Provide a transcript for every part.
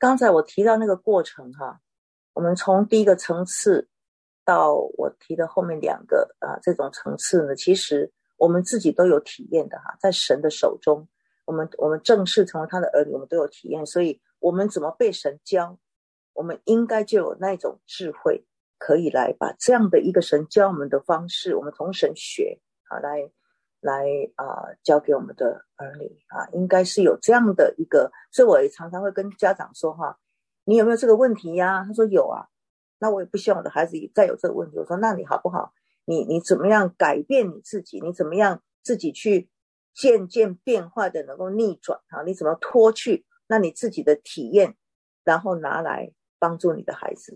刚才我提到那个过程哈，我们从第一个层次到我提的后面两个这种层次呢，其实我们自己都有体验的哈，在神的手中，我们正式成为他的儿女，我们都有体验，所以我们怎么被神教，我们应该就有那种智慧，可以来把这样的一个神教我们的方式，我们从神学来教给我们的儿女应该是有这样的一个，所以我也常常会跟家长说哈，你有没有这个问题呀？他说有啊，那我也不希望我的孩子再有这个问题。我说那你好不好？你怎么样改变你自己？你怎么样自己去渐渐变化的能够逆转你怎么脱去那你自己的体验，然后拿来帮助你的孩子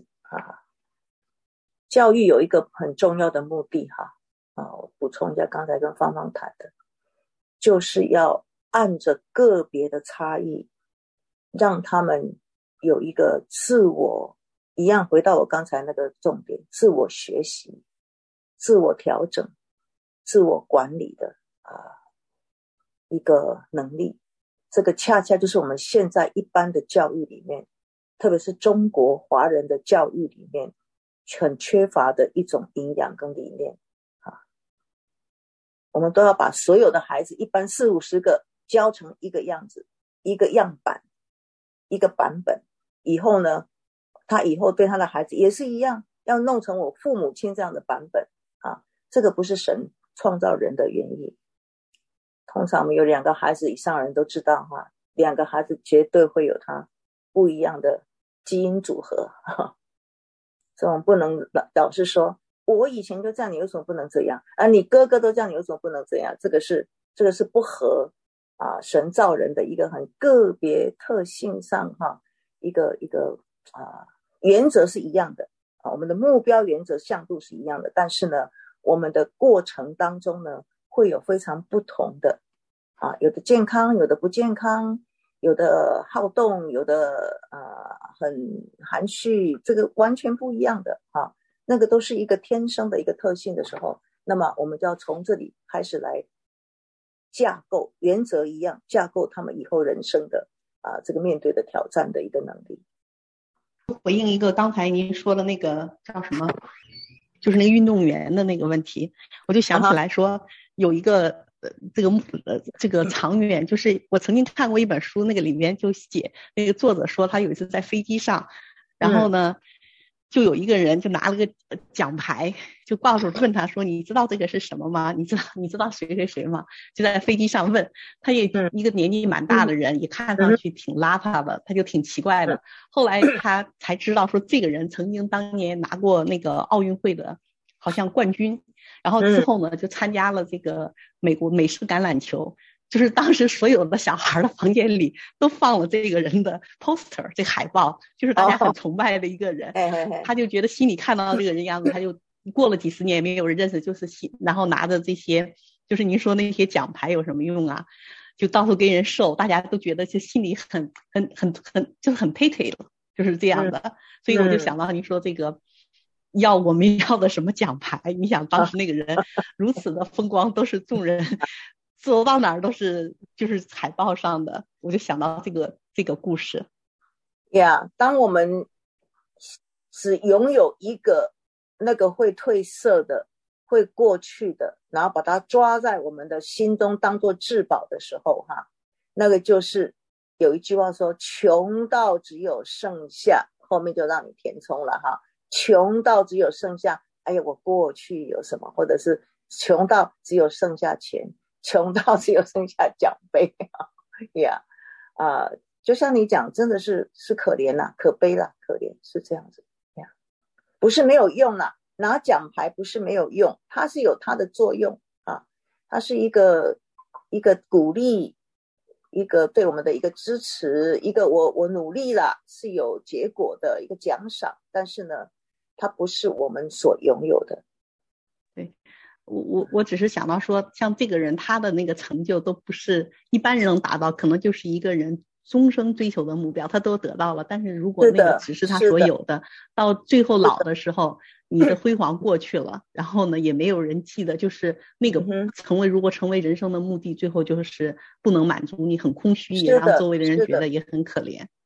教育有一个很重要的目的我补充一下刚才跟芳芳谈的，就是要按着个别的差异，让他们有一个自我，一样回到我刚才那个重点，自我学习、自我调整、自我管理的一个能力。这个恰恰就是我们现在一般的教育里面，特别是中国华人的教育里面很缺乏的一种营养跟理念我们都要把所有的孩子一般40-50个教成一个样子，一个样板，一个版本，以后呢他以后对他的孩子也是一样，要弄成我父母亲这样的版本这个不是神创造人的原意。通常我们有2个孩子以上的人都知道2个孩子绝对会有他不一样的基因组合所以我们不能老是说我以前就这样，你为什么不能这样你哥哥都这样，你为什么不能这样？这个是不合神造人的一个很个别特性上一个原则是一样的我们的目标原则向度是一样的，但是呢我们的过程当中呢会有非常不同的有的健康，有的不健康，有的好动，有的很含蓄，这个完全不一样的那个都是一个天生的一个特性的时候，那么我们就要从这里开始来架构，原则一样架构他们以后人生的这个面对的挑战的一个能力。 回应一个刚才您说的那个叫什么，就是那个运动员的那个问题，我就想起来说有一个这个长远，就是我曾经看过一本书，那个里面就写那个作者说他有一次在飞机上，然后呢就有一个人就拿了个奖牌，就问他说你知道这个是什么吗？你知道谁谁谁吗？就在飞机上问他，也一个年纪蛮大的人，也看上去挺邋遢的，他就挺奇怪的。后来他才知道说这个人曾经当年拿过那个奥运会的好像冠军，然后之后呢就参加了这个美式橄榄球，就是当时所有的小孩的房间里都放了这个人的 poster， 这个海报，就是大家很崇拜的一个人他就觉得心里看到这个人样子，他就过了几十年没有人认识，就是然后拿着这些就是您说那些奖牌有什么用啊，就到处跟人授，大家都觉得就心里很就是很 pity 了，就是这样的所以我就想到您说这个我们要的什么奖牌，你想当时那个人如此的风光，都是众人走到哪儿都是就是海报上的，我就想到这个故事当我们只拥有一个那个会褪色的会过去的，然后把它抓在我们的心中当作至宝的时候那个就是有一句话说穷到只有剩下，后面就让你填充了穷到只有剩下哎呀我过去有什么，或者是穷到只有剩下钱，穷到只有剩下奖杯就像你讲真的是可怜可悲可怜是这样子不是没有用拿奖牌不是没有用，它是有它的作用它是一个鼓励，一个对我们的一个支持，一个我努力了是有结果的一个奖赏，但是呢它不是我们所拥有的。 对，我只是想到说像这个人他的那个成就都不是一般人能达到，可能就是一个人终生追求的目标他都得到了，但是如果那个只是他所有的，到最后老的时候你的辉煌过去了然后呢也没有人记得，就是那个如果成为人生的目的，最后就是不能满足你，很空虚，也让周围的人觉得也很可怜。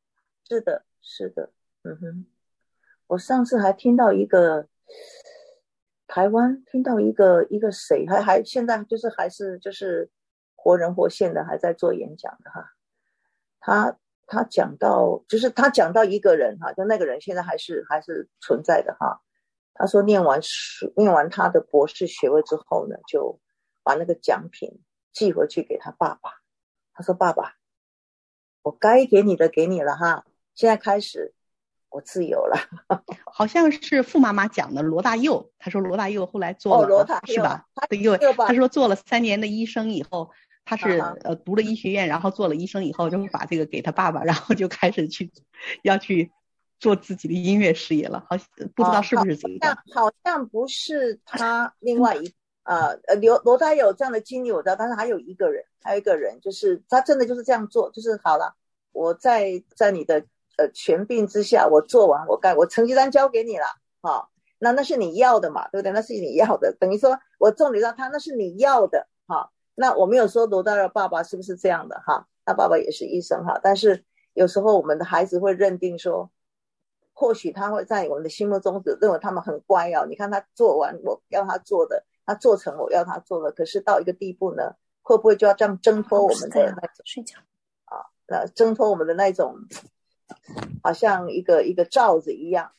是的，是的，我上次还听到一个台湾，听到一个谁，还现在就是还是就是活人活现的，还在做演讲的哈。他他讲到，就是他讲到一个人哈，就那个人现在还是存在的哈。他说念完他的博士学位之后呢，就把那个奖品寄回去给他爸爸。他说：“爸爸，我该给你的给你了哈，现在开始我自由了。” 好像是傅妈妈讲的罗大佑，他说罗大佑后来做了， 罗大佑是吧？对，因为他说做了3年的医生以后，他是读了医学院，然后做了医生以后，就把这个给他爸爸，然后就开始要去做自己的音乐事业了。好，不知道是不是这个？ 好像不是他另外一罗大佑有这样的经历我知道，但是还有一个人，就是他真的就是这样做，就是好了，我在你的权柄之下，我做完我成绩单交给你了，那是你要的嘛，对不对？那是你要的，等于说我重点到他那是你要的那我没有说罗大佑爸爸是不是这样的哈，他爸爸也是医生哈，但是有时候我们的孩子会认定说，或许他会在我们的心目中认为他们很乖你看他做完我要他做的，他做成我要他做的，可是到一个地步呢，会不会就要这样挣脱我们的那种睡觉挣脱我们的那种好像一个罩子一样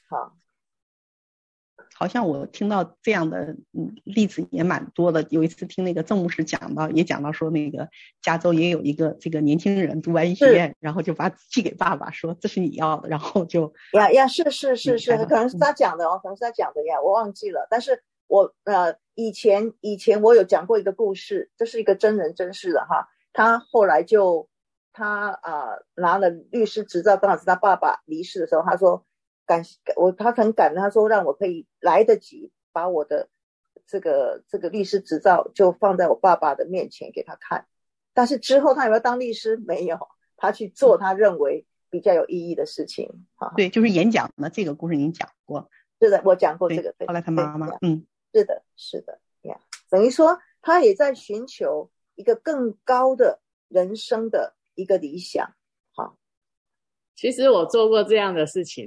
好像我听到这样的例子也蛮多的。有一次听那个郑牧师讲到说，那个加州也有一个这个年轻人读完医学院，然后就把寄给爸爸说这是你要的，然后就是，可能是他讲的可能是他讲的呀，我忘记了。但是我以前我有讲过一个故事，这是一个真人真事的哈。他后来就他拿了律师执照，刚好是他爸爸离世的时候，他说他很感恩，他说让我可以来得及把我的这个律师执照就放在我爸爸的面前给他看。但是之后他有没有当律师？没有，他去做他认为比较有意义的事情对，就是演讲的这个故事您讲过。 是的，我讲过这个。 后来他妈妈是的等于说他也在寻求一个更高的人生的一个理想其实我做过这样的事情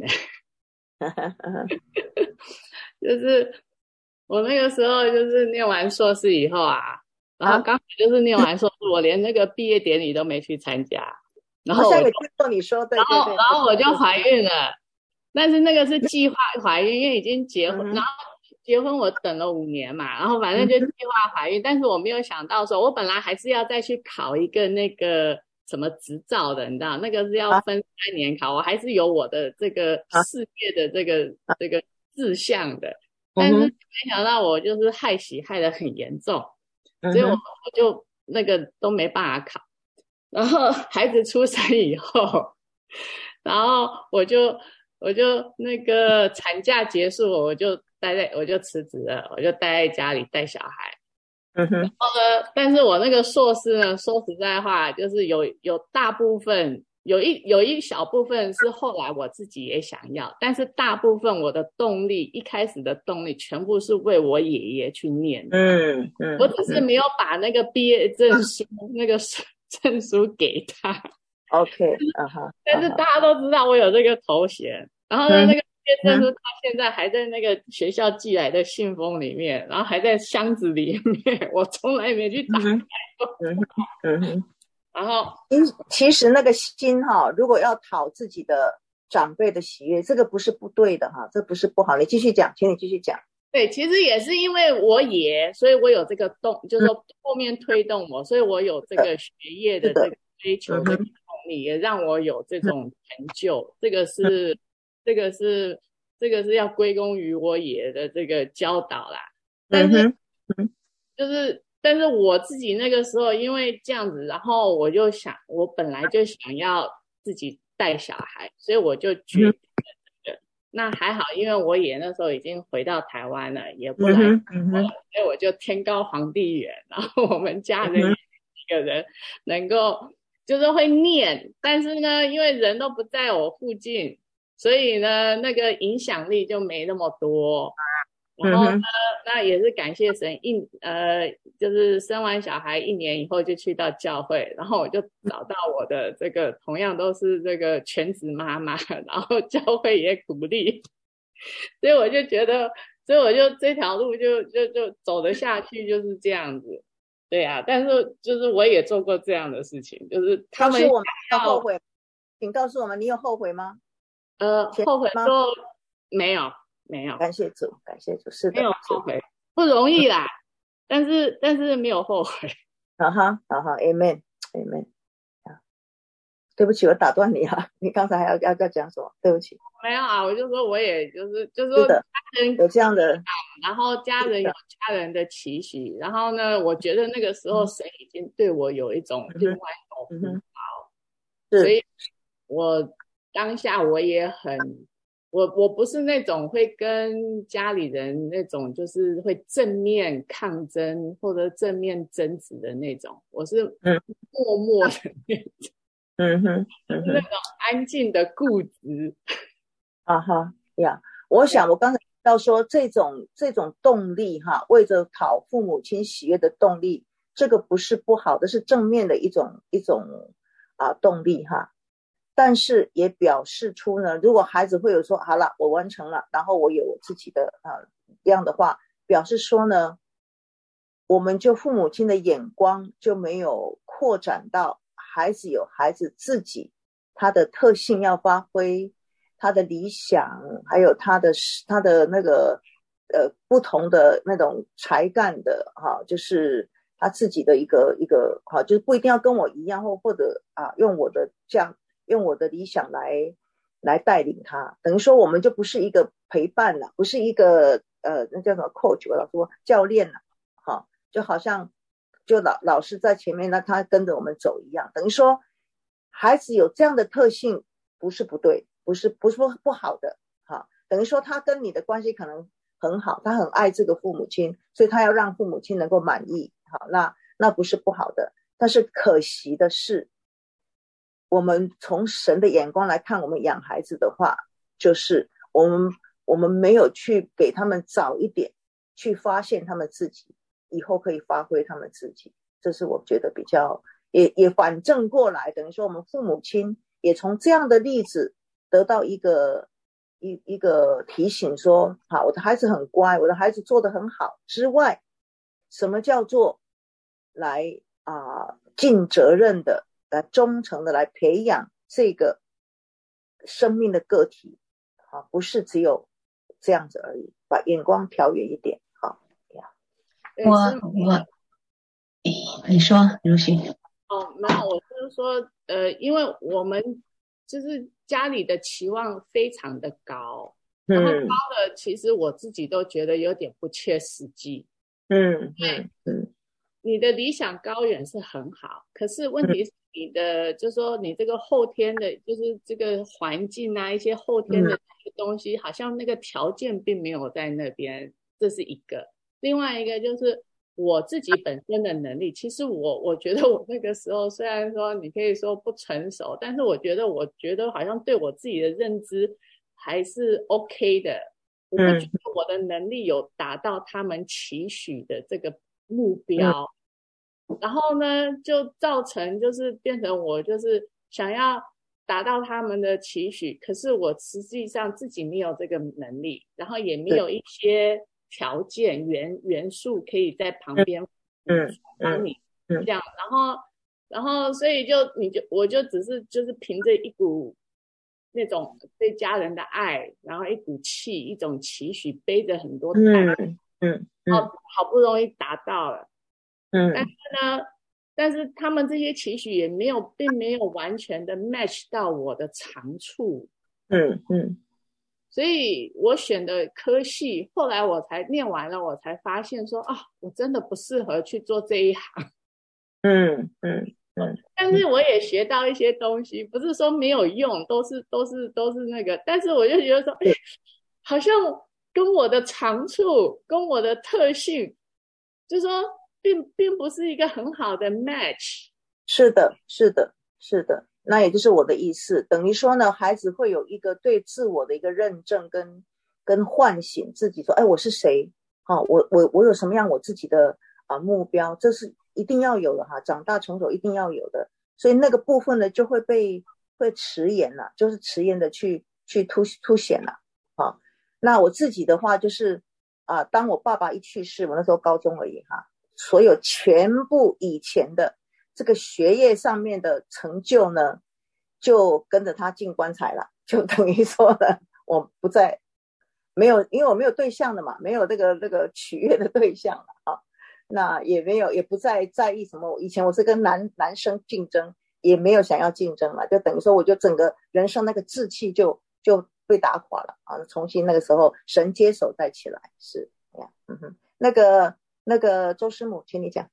就是我那个时候就是念完硕士以后然后刚好就是念完硕士我连那个毕业典礼都没去参加，然后我就你说对， 然后我就怀孕了，但是那个是计划怀孕，因为已经结婚然后结婚我等了5年嘛，然后反正就计划怀孕但是我没有想到说我本来还是要再去考一个那个什么执照的，你知道那个是要分3年考，我还是有我的这个事业的这个志向的，但是没想到我就是害喜害得很严重，所以我就那个都没办法考。然后孩子出生以后，然后我就那个产假结束我就辞职了，我就待在家里带小孩。然后呢，但是我那个硕士呢，说实在话，就是有大部分有一小部分是后来我自己也想要，但是大部分我的动力一开始的动力全部是为我爷爷去念的。我只是没有把那个毕业证书那个证书给他。 OK 但是大家都知道我有这个头衔，然后呢那个毕业证书他现在还在那个学校寄来的信封里面，然后还在箱子里面，我从来没去打开过。然后其实那个心如果要讨自己的长辈的喜悦，这个不是不对的这不是不好。你继续讲，请你继续讲。 对，其实也是因为我爷，所以我有这个就是说后面推动我，所以我有这个学业的这个追求的动力，也让我有这种成就。这个是要归功于我爷的这个教导啦。但是我自己那个时候因为这样子，然后我本来就想要自己带小孩，所以我就决定了这个。那还好，因为我爷那时候已经回到台湾了，也不来，所以我就天高皇帝远，然后我们家人一个人能够就是会念，但是呢，因为人都不在我附近，所以呢，那个影响力就没那么多。 然后呢，那也是感谢神，就是生完小孩1年以后就去到教会，然后我就找到我的这个同样都是这个全职妈妈，然后教会也鼓励，所以我就觉得，所以我就这条路就走得下去，就是这样子。对啊，但是就是我也做过这样的事情，就是他们我们要后悔，请告诉我们你有后悔吗？ 后悔说没有。 感谢主，是的， 没有后悔，不容易啦，但是没有后悔。 Amen。对不起，我打断你啊，你刚才要讲什么？对不起。 没有啊，我就说我也就是说家人有这样的， 然后家人有家人的期许，然后呢，我觉得那个时候神已经对我有一种另外一种呼召，所以我当下我也很。我不是那种会跟家里人那种就是会正面抗争或者正面争执的那种，我是默默的那种，那种安静的固执。 我想我刚才要说这种动力哈，为着讨父母亲喜悦的动力，这个不是不好的，是正面的一种动力哈。但是也表示出呢，如果孩子会有说好了我完成了，然后我有我自己的这样的话，表示说呢，我们就父母亲的眼光就没有扩展到孩子有孩子自己他的特性要发挥，他的理想，还有他的那个不同的那种才干的就是他自己的一个就是不一定要跟我一样，或者用我的理想来带领他，等于说我们就不是一个陪伴了，不是一个那叫什么 coach， 我老说教练了，就好像就老师在前面，那他跟着我们走一样，等于说孩子有这样的特性不是不对，不是不好的，等于说他跟你的关系可能很好，他很爱这个父母亲，所以他要让父母亲能够满意，那不是不好的，但是可惜的是，我们从神的眼光来看，我们养孩子的话，就是我们没有去给他们早一点去发现他们自己，以后可以发挥他们自己，这是我觉得比较也反正过来，等于说我们父母亲也从这样的例子得到一个提醒说，好，我的孩子很乖，我的孩子做得很好之外，什么叫做来尽责任的来忠诚的来培养这个生命的个体，不是只有这样子而已，把眼光调远一点。 你说如新。 没有，我就是说因为我们就是家里的期望非常的高，然后高的其实我自己都觉得有点不切实际。你的理想高远是很好，可是问题是你的就是说你这个后天的就是这个环境一些后天的东西，好像那个条件并没有在那边，这是一个。另外一个就是我自己本身的能力，其实我觉得我那个时候虽然说你可以说不成熟，但是我觉得好像对我自己的认知还是 OK 的，我不觉得我的能力有达到他们期许的这个目标，然后呢就造成就是变成我就是想要达到他们的期许，可是我实际上自己没有这个能力，然后也没有一些条件元素可以在旁边帮你这样，然后所以我就只是就是凭着一股那种对家人的爱，然后一股气，一种期许，背着很多担，好不容易达到了，但是他们这些期许也并没有完全的 match 到我的长处，所以我选的科系，后来我才念完了，我才发现说我真的不适合去做这一行。但是我也学到一些东西，不是说没有用，都是那个，但是我就觉得说，好像跟我的长处，跟我的特性，就是说并不是一个很好的 match。 是的，那也就是我的意思，等于说呢，孩子会有一个对自我的一个认证跟跟唤醒自己说，哎，我是谁？我有什么样我自己的目标，这是一定要有的哈，长大成熟一定要有的。所以那个部分呢就会迟延了，就是迟延的去凸显了。那我自己的话就是当我爸爸一去世，我那时候高中而已哈，所有全部以前的这个学业上面的成就呢，就跟着他进棺材了，就等于说呢，我不再没有，因为我没有对象了嘛，没有这个取悦的对象了啊，那也不再在意什么。以前我是跟男生竞争，也没有想要竞争了，就等于说我就整个人生那个志气就被打垮了啊！重新那个时候神接手再起来，是这样。那个周师母，请你讲。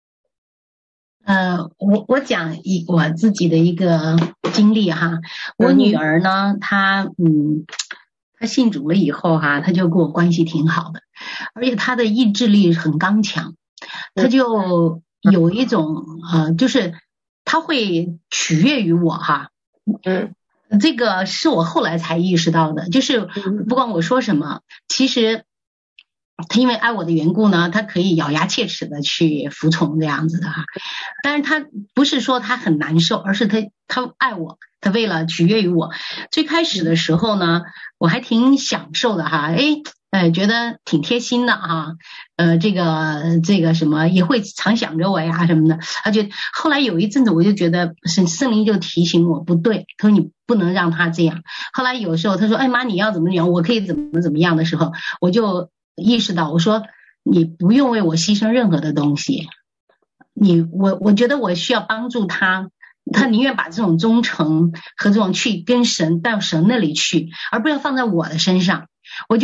我讲我自己的一个经历哈。我女儿呢，她信主了以后哈，她就跟我关系挺好的，而且她的意志力很刚强，她就有一种就是她会取悦于我哈。这个是我后来才意识到的，就是不管我说什么，其实他因为爱我的缘故呢，他可以咬牙切齿的去服从这样子的哈。但是他不是说他很难受，而是他爱我，他为了取悦于我。最开始的时候呢，我还挺享受的哈，觉得挺贴心的哈，这个什么也会常想着我呀什么的。而且后来有一阵子我就觉得圣灵就提醒我不对，他说你不能让他这样。后来有时候他说，哎妈你要怎么样，我可以怎么样的时候，我就意识到，我说你不用为我牺牲任何的东西，我觉得我需要帮助他宁愿把这种忠诚和这种去跟神到神那里去，而不要放在我的身上。我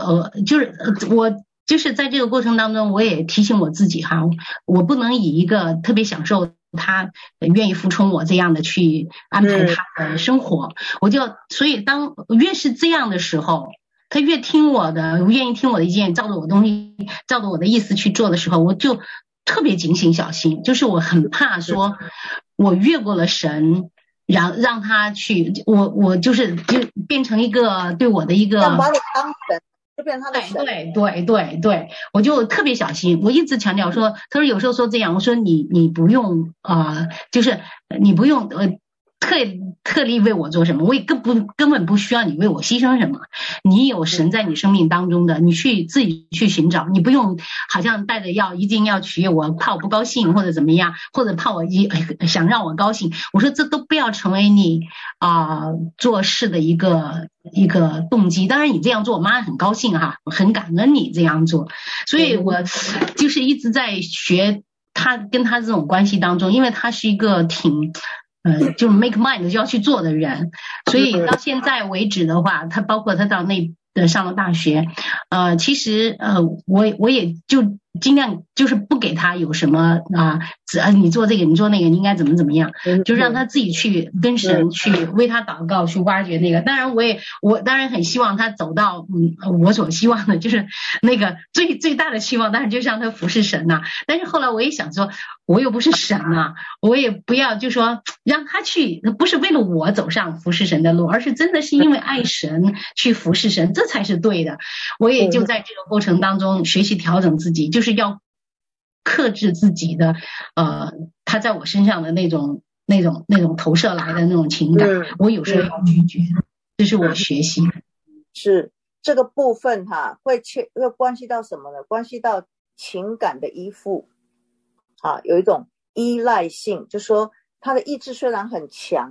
就是在这个过程当中，我也提醒我自己哈，我不能以一个特别享受他愿意服从我这样的去安排他的生活。所以当越是这样的时候，他越听我的，愿意听我的意见，照着我东西，照着我的意思去做的时候，我就特别警醒小心，就是我很怕说我越过了神，让他去，我就变成一个对我的一个把你当神，就变成他的神。 对，我就特别小心。我一直强调说，他说有时候说这样，我说你不用就是你不用特地为我做什么，我也根本不需要你为我牺牲什么。你有神在你生命当中的，你自己去寻找，你不用好像带着一定要取悦我，怕我不高兴或者怎么样，或者怕我想让我高兴。我说这都不要成为你做事的一个动机。当然你这样做我妈很高兴哈，我很感恩你这样做。所以我就是一直在学他跟他这种关系当中，因为他是一个就 make mind 就要去做的人，所以到现在为止的话，他包括他到上了大学，其实我也就尽量就是不给他有什么你做这个你做那个你应该怎么样，就让他自己去跟神去为他祷告，去挖掘那个。当然我当然很希望他走到我所希望的，就是那个最大的期望，当然就是让他服侍神呐。但是后来我也想说，我又不是神啊，我也不要就说让他去，不是为了我走上服侍神的路，而是真的是因为爱神去服侍神，这才是对的。我也就在这个过程当中学习调整自己，就是要克制自己的他在我身上的那种投射来的那种情感，我有时候要拒绝，这是我学习。 是这个部分会关系到什么呢？关系到情感的依附有一种依赖性，就是说他的意志虽然很强，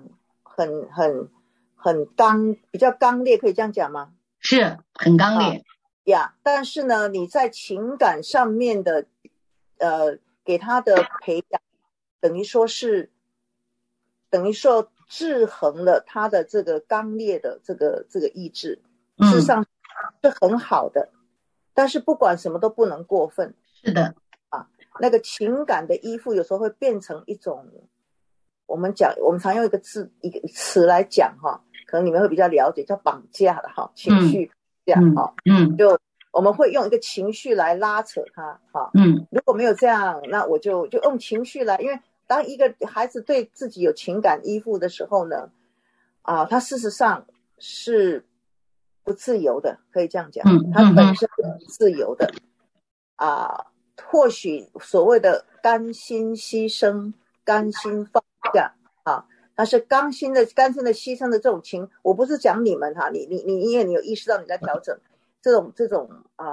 很比较刚烈，可以这样讲吗？ 是很刚烈但是呢，你在情感上面的给他的培养，等于说制衡了他的这个刚烈的这个意志，事实上是很好的。但是不管什么都不能过分。 是的那个情感的依附有时候会变成一种，我们常用一个词来讲可能你们会比较了解，叫绑架的情绪这样就我们会用一个情绪来拉扯他如果没有这样，那我就用情绪来，因为当一个孩子对自己有情感依附的时候呢他事实上是不自由的，可以这样讲， 嗯他本身是不自由的或许所谓的甘心牺牲、甘心放下他是甘心的牺牲的这种情，我不是讲你们你因为你有意识到你在调整这种这种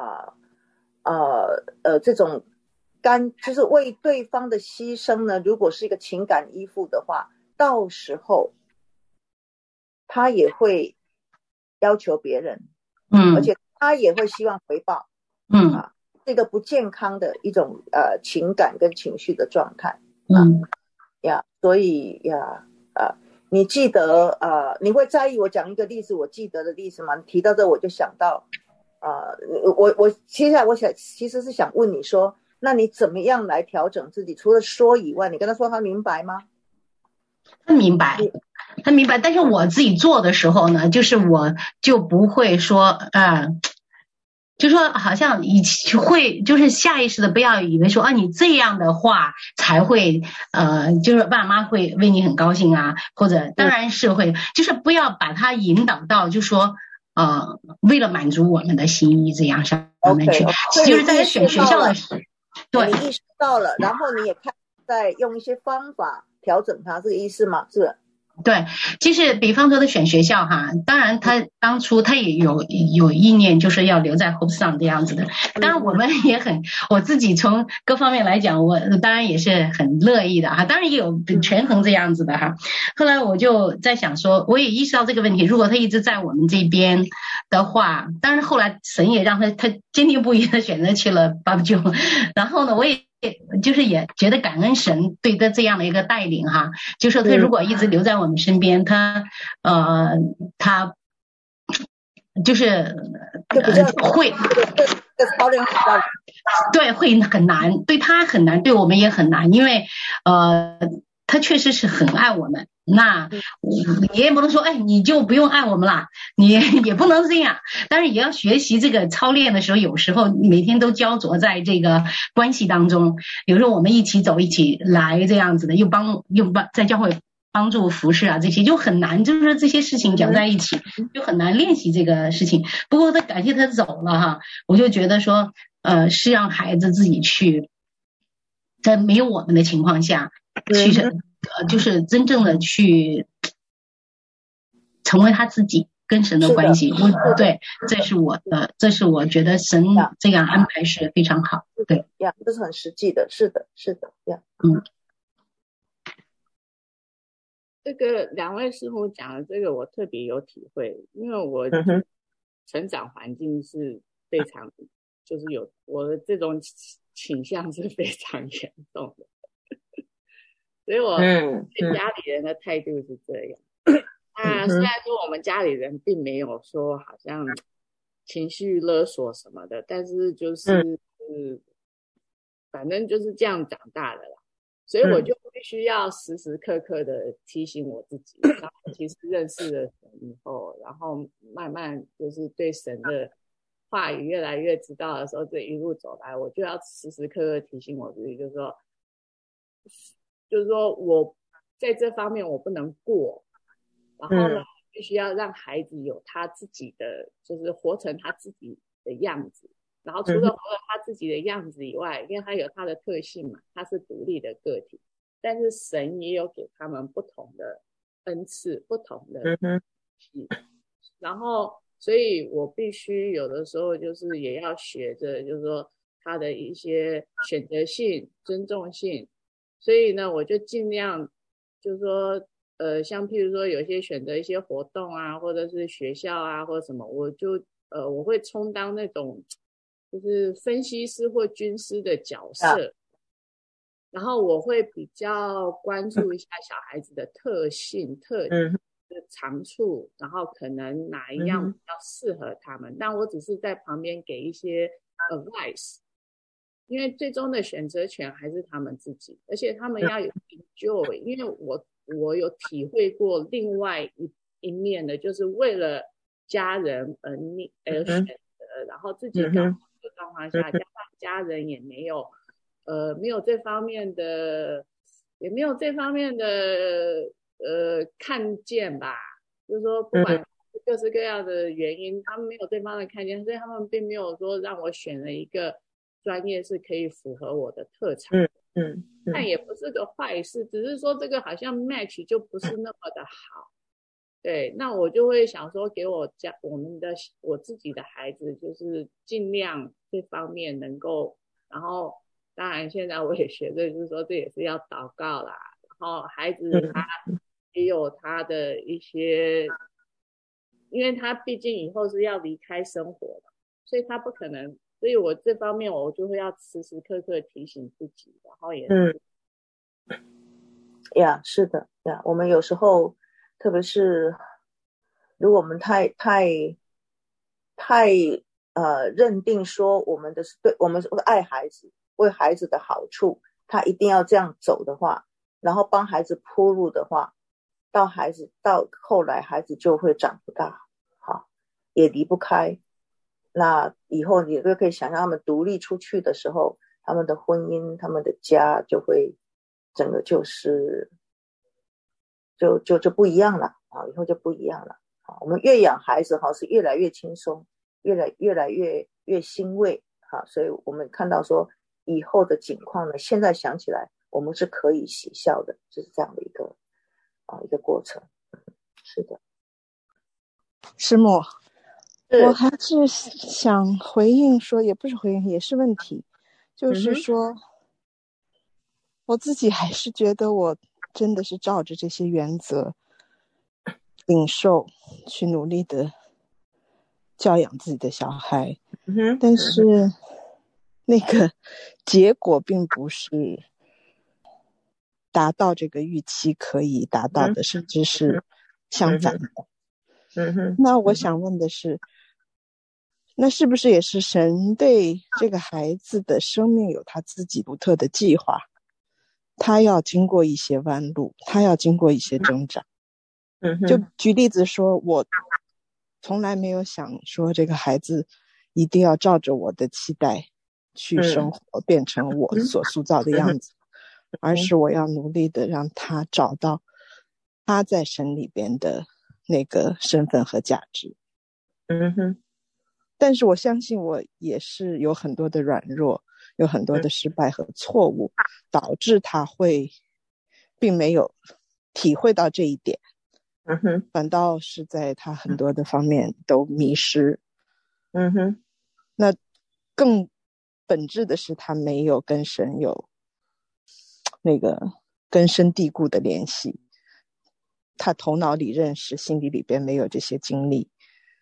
就是为对方的牺牲呢，如果是一个情感依附的话，到时候他也会要求别人，而且他也会希望回报，这个不健康的一种情感跟情绪的状态，所以你记得你会在意我讲一个例子我记得的例子吗？你提到这我就想到我接下来我其实是想问你说，那你怎么样来调整自己？除了说以外，你跟他说他明白吗？ 他明白，但是我自己做的时候呢，就是我就不会说就说好像会就是下意识的不要以为说你这样的话才会就是爸妈会为你很高兴或者当然是会，就是不要把它引导到就说为了满足我们的心意这样上面去，就是在选学校的时候，对， 你意识到了，然后你也看在用一些方法调整它，这个意思吗？是不是？ 对，就是比方说的选学校当然他当初他也有意念，就是要留在 Hope Sound 这样子的。当然我们也我自己从各方面来讲，我当然也是很乐意的当然也有权衡这样子的后来我就在想说，我也意识到这个问题，如果他一直在我们这边的话，当然后来神也让他坚定不移的选择去了巴布就，然后呢，我也就是也觉得感恩神对的这样的一个带领就说他如果一直留在我们身边，他就是会对会很难，对他很难，对我们也很难，因为他确实是很爱我们，那你也不能说你就不用爱我们了，你也不能这样，但是也要学习这个操练的时候，有时候每天都焦灼在这个关系当中，有时候我们一起走一起来这样子的，又在教会帮助服侍这些就很难，就是说这些事情搅在一起就很难练习这个事情。不过感谢他走了我就觉得说是让孩子自己去在没有我们的情况下去就是真正的去成为他自己跟神的关系。对，这是我觉得神这样安排是非常好。对呀，这是很实际的，是的呀。 这个两位师傅讲的这个我特别有体会，因为我成长环境是非常就是我的这种倾向是非常严重的，所以我对家里人的态度是这样。虽然说我们家里人并没有说好像情绪勒索什么的，但是就是反正就是这样长大的啦，所以我就必须要时时刻刻的提醒我自己。然后其实认识了神以后，然后慢慢就是对神的话语越来越知道的时候，这一路走来，我就要时时刻刻提醒我自己，就是说我在这方面我不能过，然后呢，必须要让孩子有他自己的，就是活成他自己的样子。然后除了活了他自己的样子以外，因为他有他的特性嘛，他是独立的个体，但是神也有给他们不同的恩赐，不同的然后所以我必须有的时候就是也要学着，就是说他的一些选择性、尊重性。所以呢，我就尽量就是说像譬如说有些选择一些活动或者是学校或者什么，我会充当那种就是分析师或军师的角色，然后我会比较关注一下小孩子的特性、特点的长处，然后可能哪一样比较适合他们，但我只是在旁边给一些 advice， 因为最终的选择权还是他们自己，而且他们要有 enjoy， 因为我有体会过另外一面的，就是为了家人而选择，然后自己刚好的状况下，加上家人也没有这方面的，也没有这方面的看见吧，就是说不管是各式各样的原因，他们没有对方的看见，所以他们并没有说让我选了一个专业是可以符合我的特长。但也不是个坏事，只是说这个好像 match 就不是那么的好。对，那我就会想说，给我自己的孩子，就是尽量这方面能够，然后当然现在我也学着，就是说这也是要祷告啦。然后孩子他也有他的一些，因为他毕竟以后是要离开生活的，所以他不可能，所以我这方面我就会要时时刻刻提醒自己，然后也是的呀，我们有时候特别是如果我们太认定说我们的是对，我们是爱孩子，为孩子的好处，他一定要这样走的话，然后帮孩子铺路的话，到后来孩子就会长不大，好，也离不开。那以后你就可以想象他们独立出去的时候，他们的婚姻，他们的家就会整个就是就不一样了啊，以后就不一样了啊。我们越养孩子是越来越轻松，越来越欣慰啊。所以我们看到说以后的景况呢，现在想起来我们是可以喜笑的，就是这样的一个过程。是的， 师母，我还是想回应说，也不是回应，也是问题，就是说，我自己还是觉得我真的是照着这些原则领受去努力的教养自己的小孩，但是那个结果并不是达到这个预期可以达到的，甚至是相反的。那我想问的是，那是不是也是神对这个孩子的生命有他自己独特的计划？他要经过一些弯路，他要经过一些挣扎。就举例子说，我从来没有想说这个孩子一定要照着我的期待去生活，变成我所塑造的样子，而是我要努力的让他找到他在神里边的那个身份和价值。但是我相信我也是有很多的软弱，有很多的失败和错误，导致他会并没有体会到这一点，反倒是在他很多的方面都迷失。那更本质的是他没有跟神有那个根深蒂固的联系，他头脑里认识，心里边没有这些经历。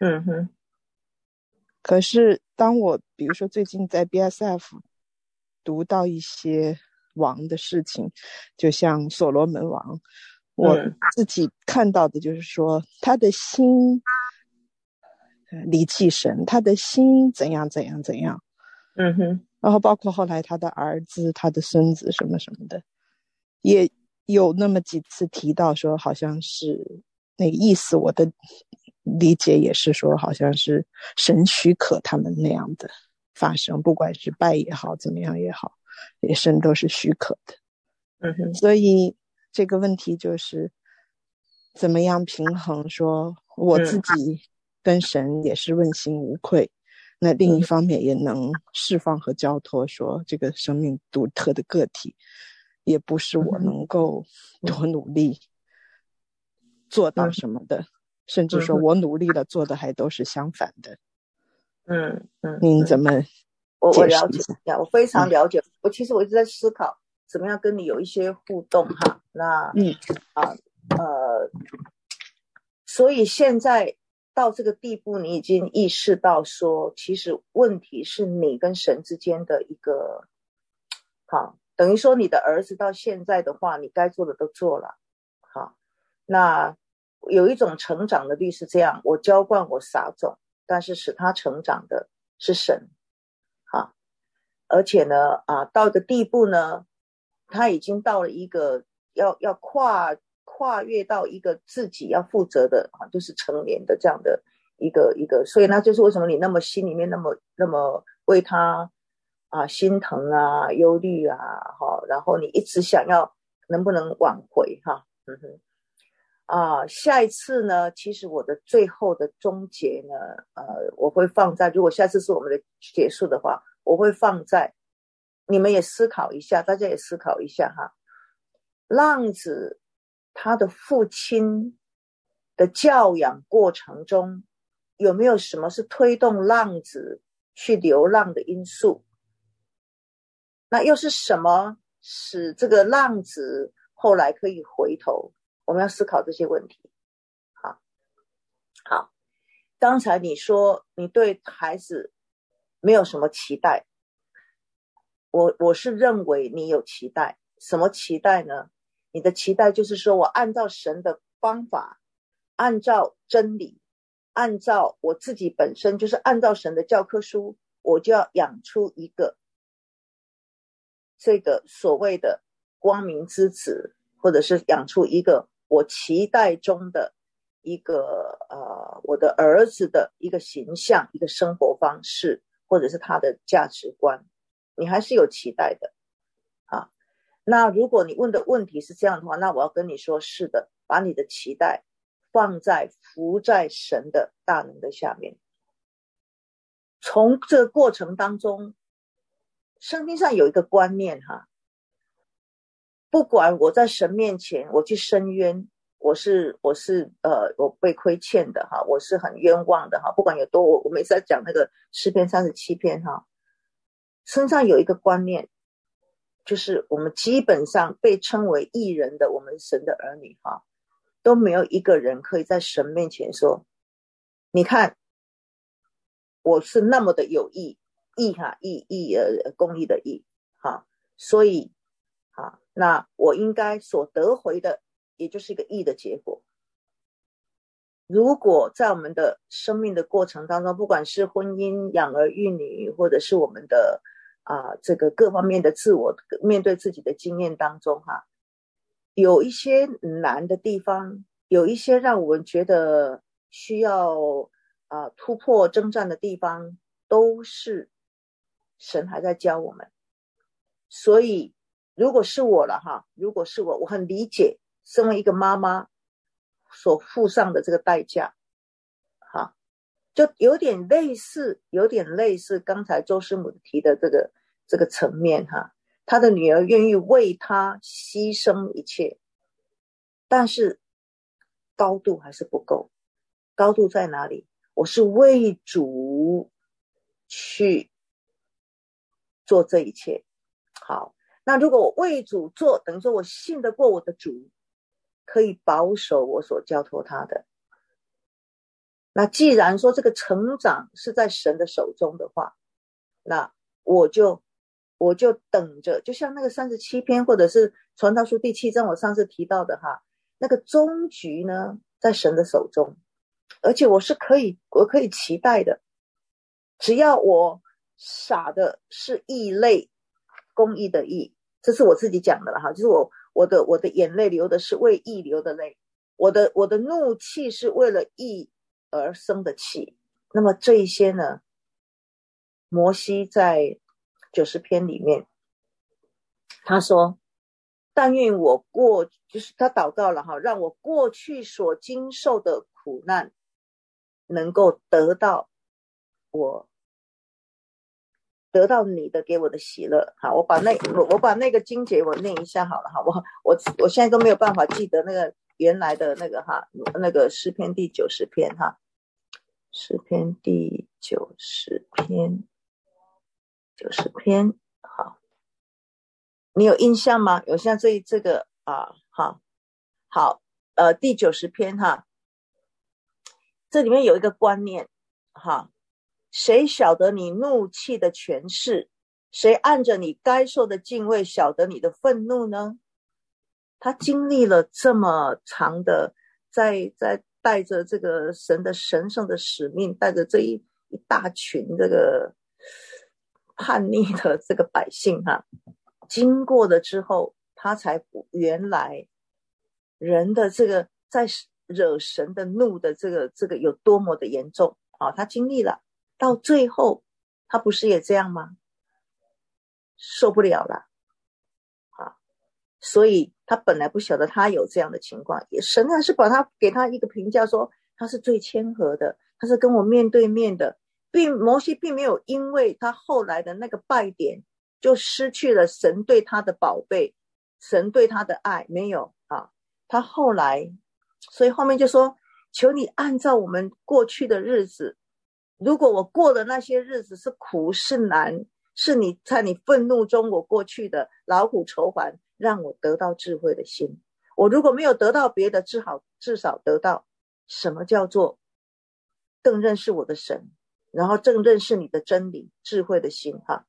可是当我比如说最近在 BSF 读到一些王的事情，就像所罗门王，我自己看到的就是说他的心离弃神，他的心怎样，然后包括后来他的儿子，他的孙子什么什么的，也有那么几次提到说好像是那个意思，我的理解也是说好像是神许可他们那样的发生，不管是拜也好怎么样也好，也神都是许可的。所以这个问题就是怎么样平衡，说我自己跟神也是问心无愧，那另一方面也能释放和交托，说这个生命独特的个体也不是我能够多努力做到什么的，甚至说我努力了做的还都是相反的。您怎么我了解，我非常了解。其实我一直在思考怎么样跟你有一些互动哈。那所以现在到这个地步，你已经意识到说，其实问题是你跟神之间的一个好，等于说你的儿子到现在的话，你该做的都做了。好，那有一种成长的律是这样，我浇灌我撒种，但是使他成长的是神。好，而且呢到一个地步呢，他已经到了一个要跨越到一个自己要负责的就是成年的这样的一个，所以那就是为什么你那么心里面那么为他心疼忧虑然后你一直想要能不能挽回下一次呢，其实我的最后的终结呢，我会放在，如果下次是我们的结束的话，我会放在，你们也思考一下，大家也思考一下哈。浪子他的父亲的教养过程中，有没有什么是推动浪子去流浪的因素？那又是什么使这个浪子后来可以回头？我们要思考这些问题。好，刚才你说你对孩子没有什么期待，我是认为你有期待。什么期待呢？你的期待就是说我按照神的方法，按照真理，按照我自己本身，就是按照神的教科书，我就要养出一个这个所谓的光明之子，或者是养出一个我期待中的一个我的儿子的一个形象，一个生活方式，或者是他的价值观，你还是有期待的啊。那如果你问的问题是这样的话，那我要跟你说，是的，把你的期待放在服在神的大能的下面。从这个过程当中，圣经上有一个观念哈，不管我在神面前我去申冤，我被亏欠的哈，我是很冤枉的哈，不管有多，我每次在讲那个诗篇37篇哈，身上有一个观念，就是我们基本上被称为义人的，我们神的儿女哈，都没有一个人可以在神面前说，你看我是那么的有义公义的义哈，所以那我应该所得回的也就是一个义的结果。如果在我们的生命的过程当中，不管是婚姻、养儿育女，或者是我们的这个各方面的自我面对自己的经验当中哈，有一些难的地方，有一些让我们觉得需要突破征战的地方，都是神还在教我们。所以如果是我了哈，如果是我很理解身为一个妈妈所付上的这个代价哈，就有点类似刚才周师母提的这个层面哈，他的女儿愿意为他牺牲一切，但是高度还是不够。高度在哪里？我是为主去做这一切。好，那如果我为主做，等于说我信得过我的主，可以保守我所交托他的。那既然说这个成长是在神的手中的话，那我就等着，就像那个37篇或者是传道书第7章我上次提到的哈，那个终局呢在神的手中，而且我可以期待的，只要我撒的是义类，公义的义，这是我自己讲的了哈，就是我的眼泪流的是为义流的泪，我的怒气是为了义而生的气。那么这一些呢，摩西在90篇里面他说，但愿就是他祷告了哈，让我过去所经受的苦难能够得到你的给我的喜乐。好，我把那个经节我念一下好了哈，我现在都没有办法记得那个原来的那个哈，那个诗篇第90篇哈，诗篇第90篇，好，你有印象吗？有像这个好，第90篇哈，这里面有一个观念哈，谁晓得你怒气的权势？谁按着你该受的敬畏晓得你的愤怒呢？他经历了这么长的，在带着这个神的神圣的使命，带着这一大群这个叛逆的这个百姓哈，经过了之后，他才原来人的这个在惹神的怒的这个有多么的严重啊！他经历了，到最后他不是也这样吗？受不了了啊！ 所以他本来不晓得他有这样的情况，神还是给他一个评价说他是最谦和的，他是跟我面对面的，摩西并没有因为他后来的那个败点就失去了神对他的宝贝，神对他的爱，没有啊。他后来，所以后面就说，求你按照我们过去的日子，如果我过的那些日子是苦是难，是你在你愤怒中我过去的劳苦愁烦，让我得到智慧的心。我如果没有得到别的，至少得到什么叫做更认识我的神，然后更认识你的真理，智慧的心哈。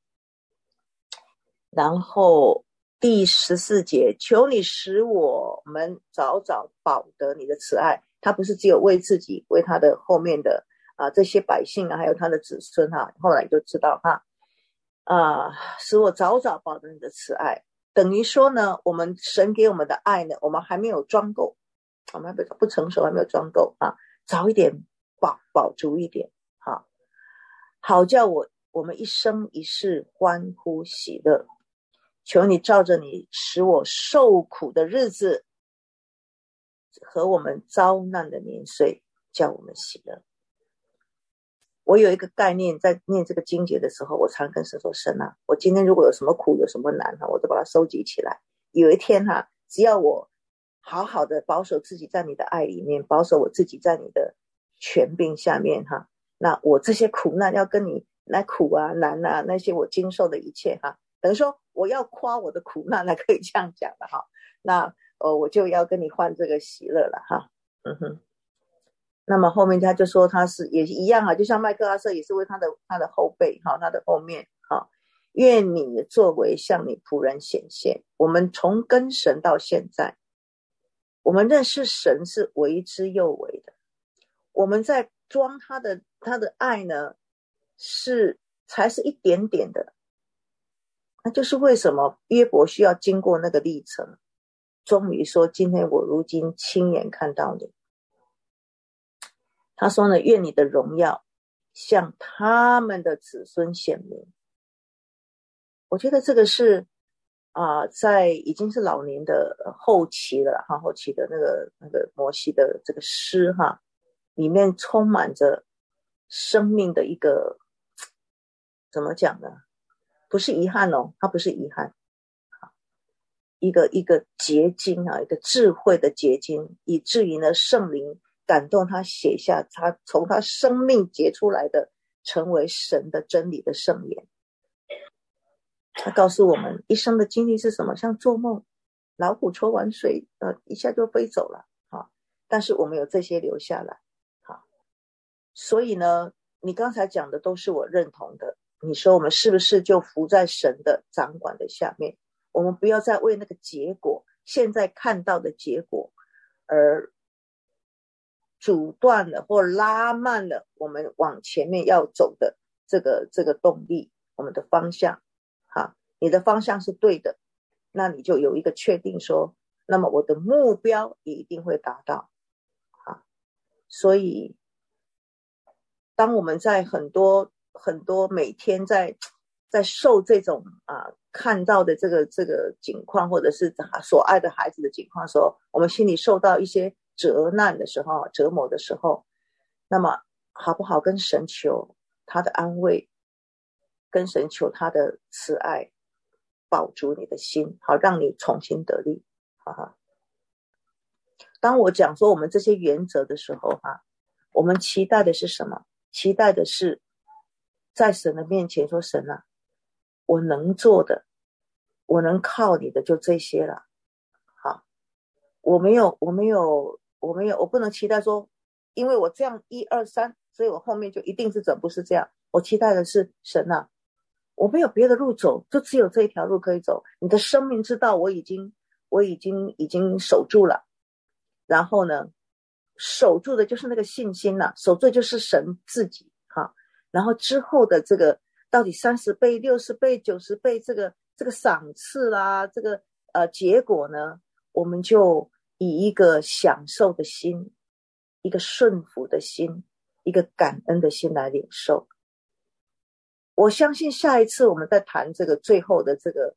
然后第14节，求你使我们早早饱得你的慈爱。他不是只有为自己，为他的后面的这些百姓还有他的子孙后来就知道使我早早饱得你的慈爱。等于说呢，我们神给我们的爱呢，我们还没有装够，我们还不成熟，还没有装够早一点饱足一点好叫我们一生一世欢呼喜乐。求你照着你使我受苦的日子和我们遭难的年岁，叫我们喜乐。我有一个概念，在念这个经节的时候，我常跟神说，神我今天如果有什么苦有什么难我都把它收集起来。有一天只要我好好的保守自己在你的爱里面，保守我自己在你的权柄下面那我这些苦难要跟你来苦难那些我经受的一切等于说我要夸我的苦难可以这样讲的那我就要跟你换这个喜乐了那么后面他就说他是也一样就像麦克阿瑟也是为他的后辈他的后面愿你的作为向你仆人显现。我们从跟神到现在，我们认识神是为之又为的，我们在装他的爱呢才是一点点的。那就是为什么约伯需要经过那个历程，终于说今天我如今亲眼看到你。他说呢，愿你的荣耀向他们的子孙显明。我觉得这个是在已经是老年的后期了后期的那个摩西的这个诗里面充满着生命的一个怎么讲呢，不是遗憾它不是遗憾一个结晶一个智慧的结晶，以至于呢圣灵感动他写下他从他生命结出来的成为神的真理的圣言。他告诉我们一生的经历是什么，像做梦，老虎抽完水一下就飞走了但是我们有这些留下来所以呢你刚才讲的都是我认同的。你说我们是不是就服在神的掌管的下面，我们不要再为那个结果，现在看到的结果而阻断了或拉慢了我们往前面要走的这个动力，我们的方向你的方向是对的，那你就有一个确定说，那么我的目标也一定会达到所以当我们在很多每天在受这种看到的这个境况，或者是所爱的孩子的境况的时候，我们心里受到一些折难的时候，折磨的时候，那么好不好跟神求他的安慰，跟神求他的慈爱，保住你的心，好让你重新得力当我讲说我们这些原则的时候我们期待的是什么？期待的是在神的面前说，神我能做的，我能靠你的就这些了我不能期待说因为我这样1、2、3，所以我后面就一定是不是这样。我期待的是神我没有别的路走，就只有这一条路可以走。你的生命之道我已经守住了，然后呢守住的就是那个信心守住的就是神自己然后之后的这个到底30倍、60倍、90倍这个赏赐啦，这个结果呢，我们就以一个享受的心，一个顺服的心，一个感恩的心来领受。我相信下一次我们在谈这个最后的这个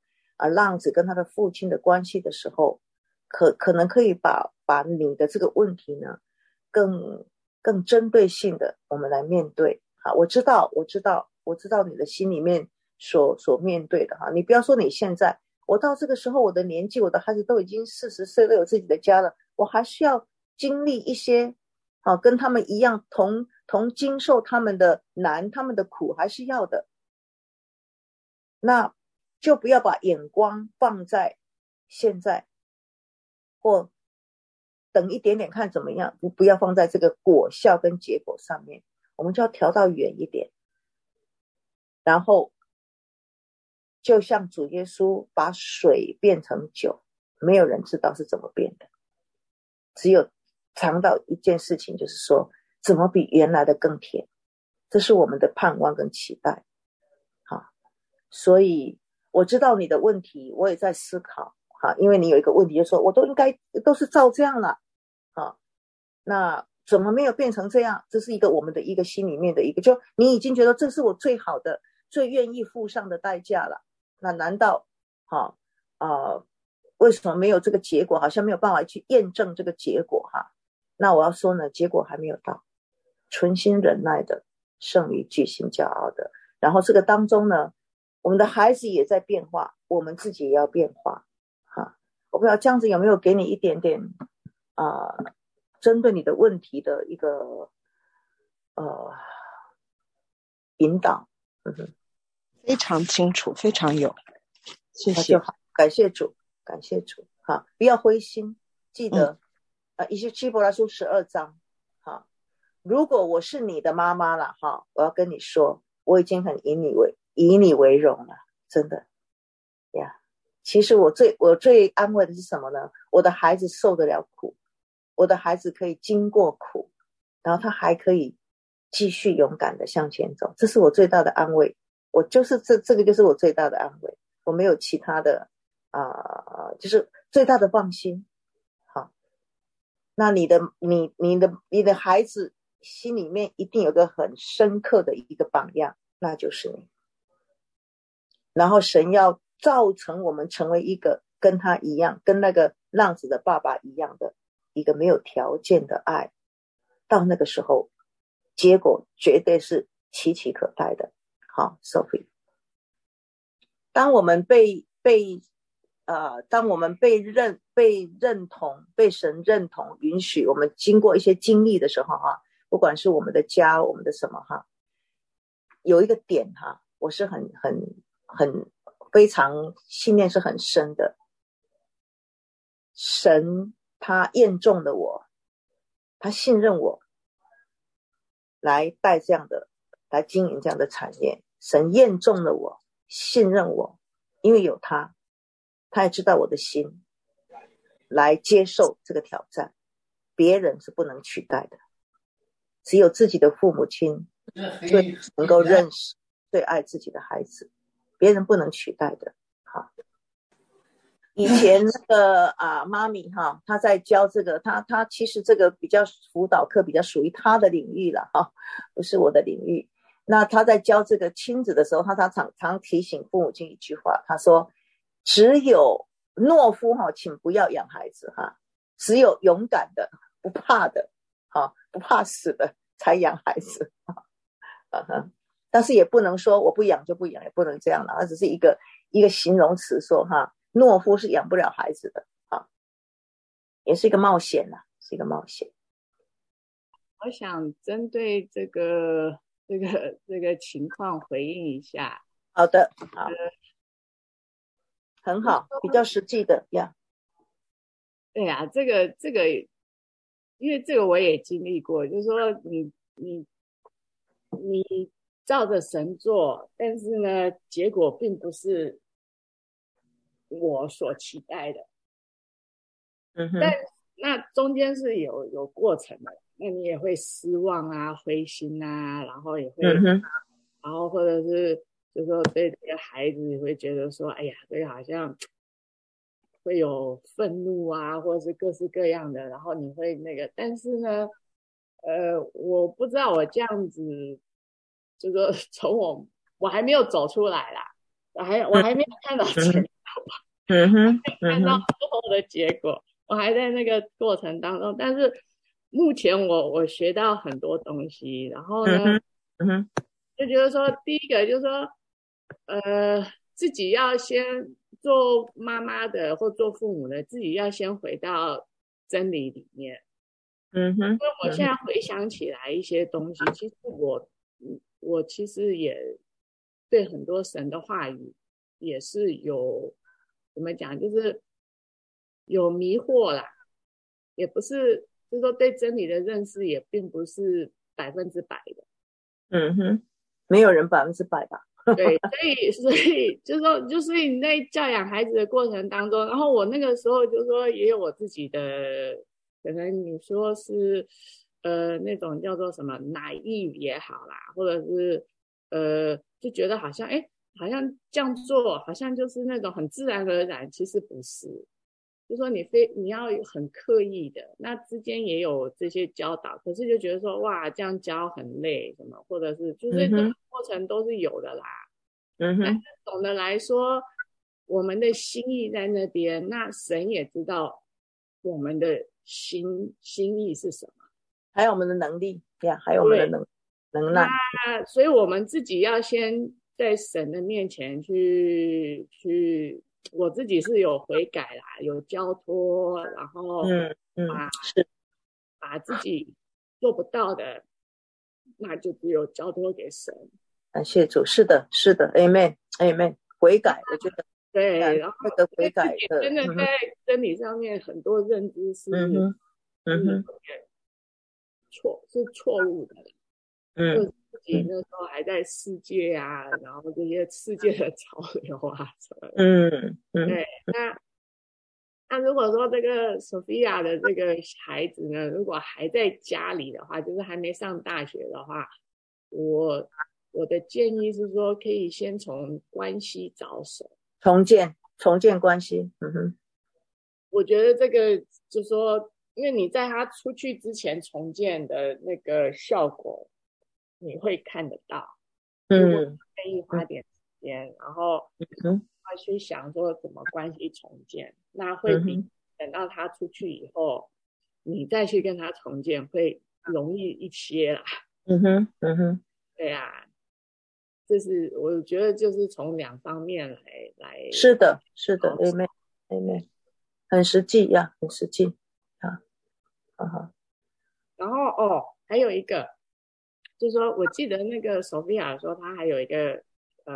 浪子跟他的父亲的关系的时候，可能可以把你的这个问题呢，更针对性的我们来面对。好，我知道你的心里面所面对的哈。你不要说你现在，我到这个时候，我的年纪，我的孩子都已经40岁，都有自己的家了，我还需要经历一些跟他们一样同经受他们的难，他们的苦，还是要的。那就不要把眼光放在现在，或等一点点看怎么样，不要放在这个果效跟结果上面，我们就要调到远一点。然后就像主耶稣把水变成酒，没有人知道是怎么变的，只有尝到一件事情，就是说怎么比原来的更甜，这是我们的盼望跟期待。好，所以我知道你的问题，我也在思考。好，因为你有一个问题，就是说我都应该都是照这样了。好，那怎么没有变成这样？这是我们的一个心里面的一个，就你已经觉得这是我最好的，最愿意付上的代价了。那难道为什么没有这个结果？好像没有办法去验证这个结果哈。那我要说呢，结果还没有到。存心忍耐的胜于居心骄傲的。然后这个当中呢，我们的孩子也在变化，我们自己也要变化哈。我不知道这样子有没有给你一点点针对你的问题的一个引导。 非常清楚，非常有，谢谢。 那就好，感谢主哈，不要灰心，记得希伯来书12章哈。如果我是你的妈妈了哈，我要跟你说，我已经很以你为荣了，真的呀。其实我最安慰的是什么呢？我的孩子受得了苦，我的孩子可以经过苦，然后他还可以继续勇敢的向前走，这是我最大的安慰。我就是这个就是我最大的安慰，我没有其他的就是最大的放心。好，那你的孩子心里面一定有个很深刻的一个榜样，那就是你。然后神要造成我们成为一个跟他一样，跟那个浪子的爸爸一样的一个没有条件的爱，到那个时候结果绝对是岌岌可待的。好 Sophie， 当我们被认同，被神认同，允许我们经过一些经历的时候不管是我们的家，我们的什么有一个点我是很非常信念是很深的。神他验中了我，他信任我来带这样的，来经营这样的产业。神验中了我，信任我，因为有他也知道我的心，来接受这个挑战。别人是不能取代的，只有自己的父母亲最能够认识、最爱自己的孩子，别人不能取代的。好，以前那个妈咪她在教这个，她其实这个比较辅导课比较属于她的领域了不是我的领域。那她在教这个亲子的时候，她常提醒父母亲一句话，她说只有懦夫请不要养孩子只有勇敢的不怕的不怕死的才养孩子但是也不能说我不养就不养，也不能这样了，它只是一个形容词说懦夫是养不了孩子的也是一个冒险是一个冒险。 我想针对这个情况回应一下。 好的，好，很好，比较实际的呀。 对啊，这个，因为这个我也经历过，就是说你照着神做，但是呢，结果并不是我所期待的。但那中间是有过程的，那你也会失望灰心然后也会然后或者是就是说对这个孩子你会觉得说，哎呀，对，好像会有愤怒或者是各式各样的，然后你会那个，但是呢我不知道我这样子就是从我还没有走出来啦，我还没有看到前看到最后的结果，我还在那个过程当中，但是目前我学到很多东西，然后呢，就觉得说，第一个就是说，自己要先做妈妈的或做父母的，自己要先回到真理里面。因为我现在回想起来一些东西，其实我其实也对很多神的话语也是有怎么讲，就是有迷惑啦，也不是，就是说对真理的认识也并不是100%的。 没有人100%吧？ 对，所以就是说，就是你在教养孩子的过程当中，然后我那个时候就说也有我自己的，可能你说是那种叫做什么naive也好啦，或者是就觉得好像好像这样做好像就是那种很自然而然，其实不是，就说你要很刻意的，那之间也有这些教导，可是就觉得说哇这样教很累什么，或者是就是这个过程都是有的啦。但是总的来说，我们的心意在那边，那神也知道我们的心意是什么， 还有我们的能力呀，还有我们的能耐。 那所以我们自己要先在神的面前去，我自己是有悔改啦，有交托，然后把自己做不到的，那就只有交托给神。 感谢主，是的 Amen， 悔改，我觉得对，然后这个悔改的真的在真理上面很多认知是错误的，就自己那时候还在世界啊，然后这些世界的潮流啊什么的，对，那如果说这个 Sophia 的这个孩子呢，如果还在家里的话，就是还没上大学的话，我的建议是说，可以先从关系着手，重建关系。我觉得这个就是说，因为你在他出去之前重建的那个效果，你会看得到。如果愿意花点时间，然后去想说怎么关系重建，那会比等到他出去以后，你再去跟他重建会容易一些啦。对啊，这是我觉得就是从2方面来。是的，Amen，很实际呀，很实际啊。然后还有一个，就是说我记得那个Sophia说她还有一个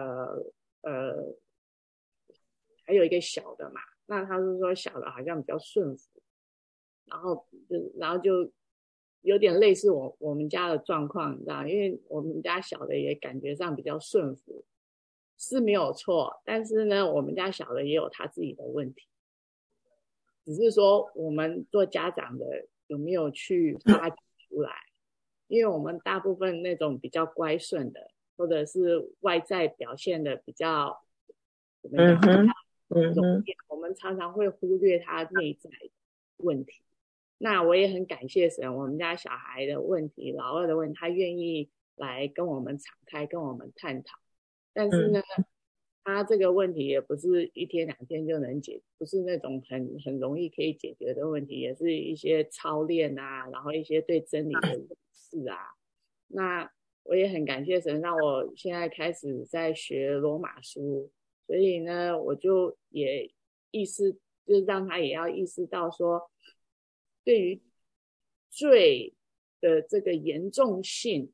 还有一个小的嘛，那他是说小的好像比较顺服，然后就有点类似我们家的状况，你知道，因为我们家小的也感觉上比较顺服是没有错，但是呢，我们家小的也有他自己的问题，只是说我们做家长的有没有去发掘出来，因为我们大部分那种比较乖顺的，或者是外在表现的比较怎么讲，我们常常会忽略他内在的问题。那我也很感谢神，我们家小孩的问题，老二的问题，他愿意来跟我们敞开，跟我们探讨。但是呢，他这个问题也不是1天2天就能解决，不是那种很容易可以解决的问题，也是一些操练啊，然后一些对真理的认识啊。那我也很感谢神，让我现在开始在学罗马书，所以呢，我就也就是让他也要意识到说，对于罪的这个严重性，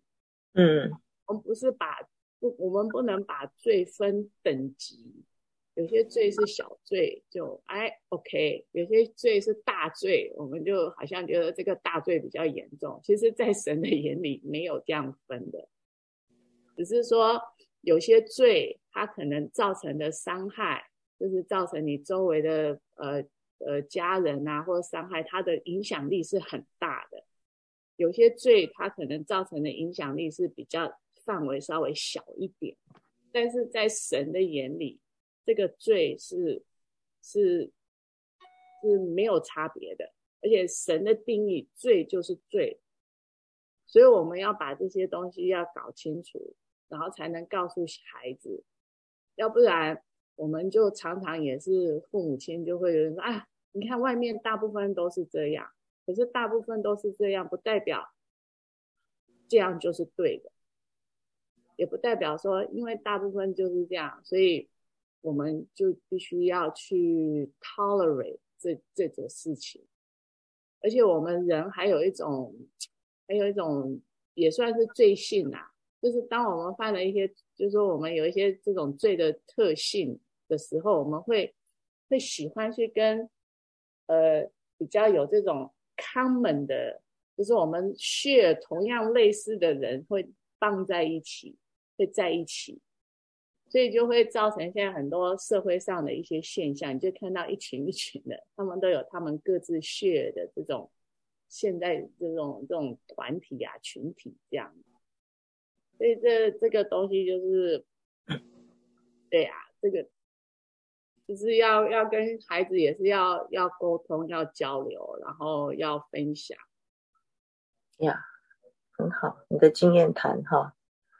我们不能把罪分等级，有些罪是小罪就OK， 有些罪是大罪，我们就好像觉得这个大罪比较严重，其实在神的眼里没有这样分的，只是说有些罪它可能造成的伤害，就是造成你周围的家人啊，或者伤害，它的影响力是很大的。有些罪它可能造成的影响力是比较范围稍微小一点，但是在神的眼里，这个罪是没有差别的，而且神的定义，罪就是罪，所以我们要把这些东西要搞清楚，然后才能告诉孩子，要不然我们就常常也是父母亲就会有人说，哎，你看外面大部分都是这样，可是大部分都是这样，不代表这样就是对的，也不代表说因为大部分就是这样，所以我们就必须要去 tolerate 这种事情。而且我们人还有一种也算是罪性啊，就是当我们犯了一些，就是说我们有一些这种罪的特性的时候，我们会喜欢去跟比较有这种 common 的，就是我们 share 同样类似的人会放在一起，会在一起，所以就会造成现在很多社会上的一些现象，你就看到一群一群的，他们都有他们各自 share 的这种现在这种团体啊群体这样，所以这个东西就是对啊，这个就是要跟孩子也是要沟通，要交流，然后要分享呀。很好，你的经验谈哈，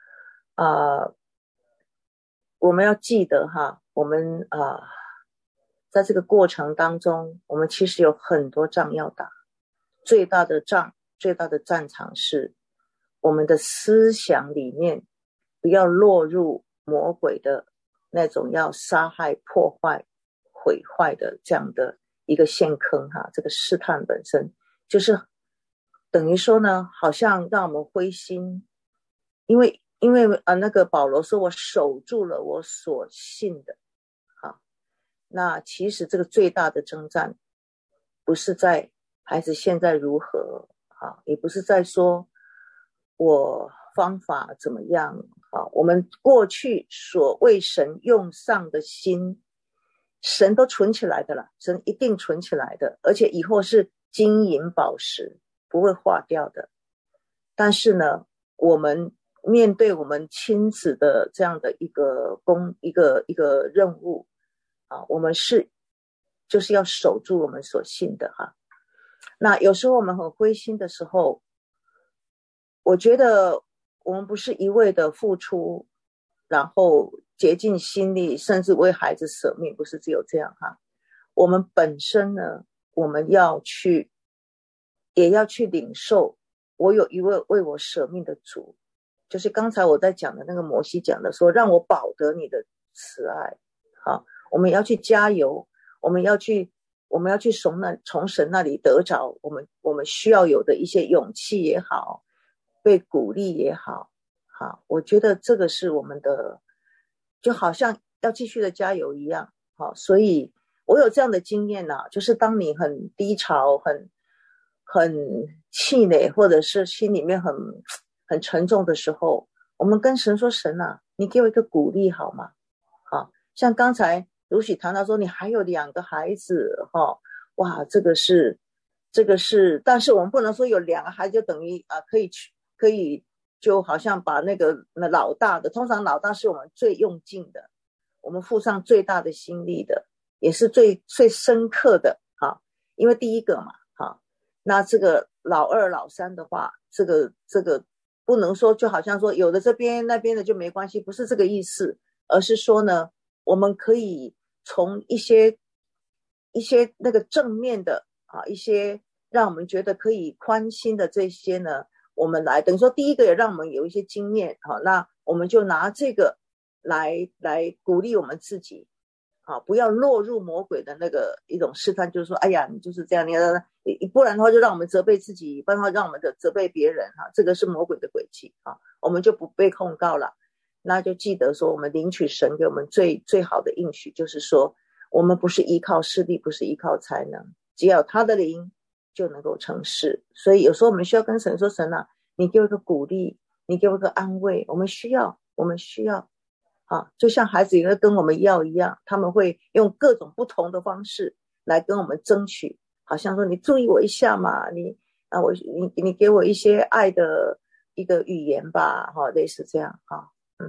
我们要记得哈，我们在这个过程当中，我们其实有很多仗要打，最大的仗，最大的战场是我们的思想里面不要落入魔鬼的那种要杀害、破坏、毁坏的这样的一个陷坑哈。这个试探本身就是等于说呢，好像让我们灰心，因为那个保罗说我守住了我所信的，好，那其实这个最大的征战不是在孩子现在如何啊，也不是在说我方法怎么样啊，我们过去所为神用上的心，神都存起来的了，神一定存起来的，而且以后是金银宝石，不会化掉的。但是呢，我们面对我们亲子的这样的一个任务啊，我们就是要守住我们所信的哈。那有时候我们很灰心的时候，我觉得我们不是一味的付出，然后竭尽心力，甚至为孩子舍命，不是只有这样哈。我们本身呢，我们也要去领受，我有一位为我舍命的主，就是刚才我在讲的那个摩西讲的说，让我保得你的慈爱。好，我们要去加油，我们要去从神那里得着我们需要有的一些勇气也好，被鼓励也好，好，我觉得这个是我们的，就好像要继续的加油一样。好，所以我有这样的经验啊，就是当你很低潮、很气馁，或者是心里面很沉重的时候，我们跟神说：神啊，你给我一个鼓励好吗？好，像刚才如许谈到说，你还有2个孩子哈，哇，这个是，但是我们不能说有2个孩子就等于可以就好像把那老大的，通常老大是我们最用劲的，我们付上最大的心力的，也是最深刻的哈，因为第一个嘛哈。那这个老2、老3的话，这个不能说就好像说有的这边那边的就没关系，不是这个意思，而是说呢，我们可以从一些那个正面的啊，一些让我们觉得可以宽心的这些呢，我们来等于说第一个也让我们有一些经验，好，那我们就拿这个来鼓励我们自己。好，不要落入魔鬼的那个一种试探，就是说，哎呀，你就是这样，你不然的话就让我们责备自己，不然的话让我们责备别人哈，这个是魔鬼的诡计啊，我们就不被控告了。那就记得说，我们领取神给我们最好的应许，就是说，我们不是依靠势力，不是依靠才能，只要他的灵就能够成事。所以有时候我们需要跟神说，神啊，你给我一个鼓励，你给我一个安慰，我们需要。啊，就像孩子也会跟我们要一样，他们会用各种不同的方式来跟我们争取，好像说你注意我一下嘛，你给我一些爱的一个语言吧，哈，类似这样哈，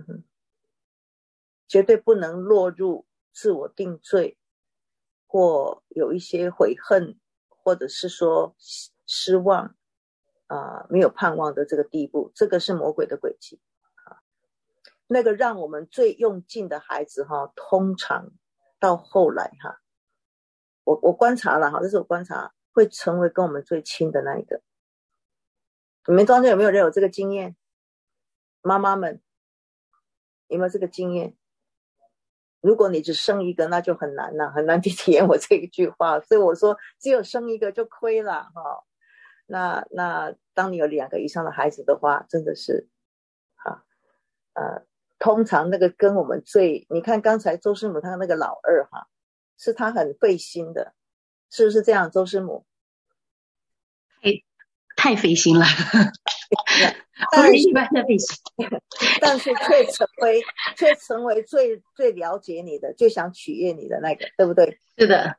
绝对不能落入自我定罪或有一些悔恨，或者是说失望没有盼望的这个地步，这个是魔鬼的诡计。 那个让我们最用劲的孩子哈，通常到后来哈，我观察了哈，这是我观察，会成为跟我们最亲的那一个。你们中间有没有人有这个经验？妈妈们有没有这个经验？如果你只生一个，那就很难了，很难去体验我这一句话。所以我说，只有生一个就亏了哈。那当你有2个以上的孩子的话，真的是通常那个跟我们最，你看刚才周师母她那个老二哈，是她很费心的，是不是这样？周师母太费心了，不是一般的费心， 但是却成为最了解你的，最想取悦你的那个，对不对？ 是的，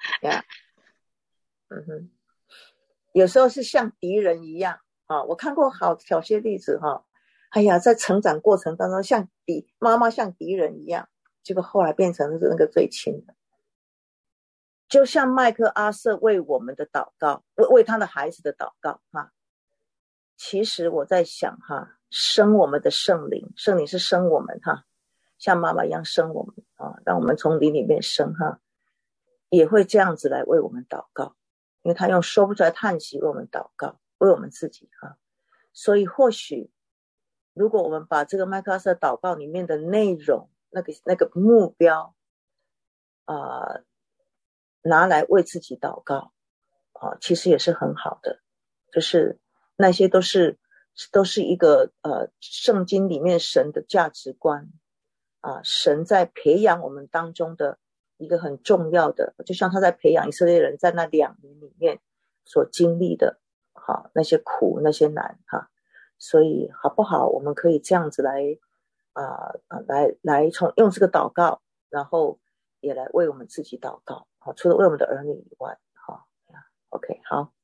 有时候是像敌人一样啊，我看过好些例子哈，哎呀，在成长过程当中，妈妈像敌人一样，结果后来变成是那个最亲的。就像麦克阿瑟为我们的祷告，为他的孩子的祷告哈，其实我在想哈，生我们的圣灵是生我们哈，像妈妈一样生我们啊，让我们从灵里面生哈，也会这样子来为我们祷告，因为他用说不出来叹息为我们祷告，为我们自己哈。所以或许如果我们把这个麦克阿瑟祷告里面的内容那个目标拿来为自己祷告其实也是很好的，就是那些都是一个圣经里面神的价值观神在培养我们当中的一个很重要的，就像他在培养以色列人在那2年里面所经历的那些苦那些难所以好不好我们可以这样子来用这个祷告，然后也来为我们自己祷告除了为我们的儿女以外OK 好。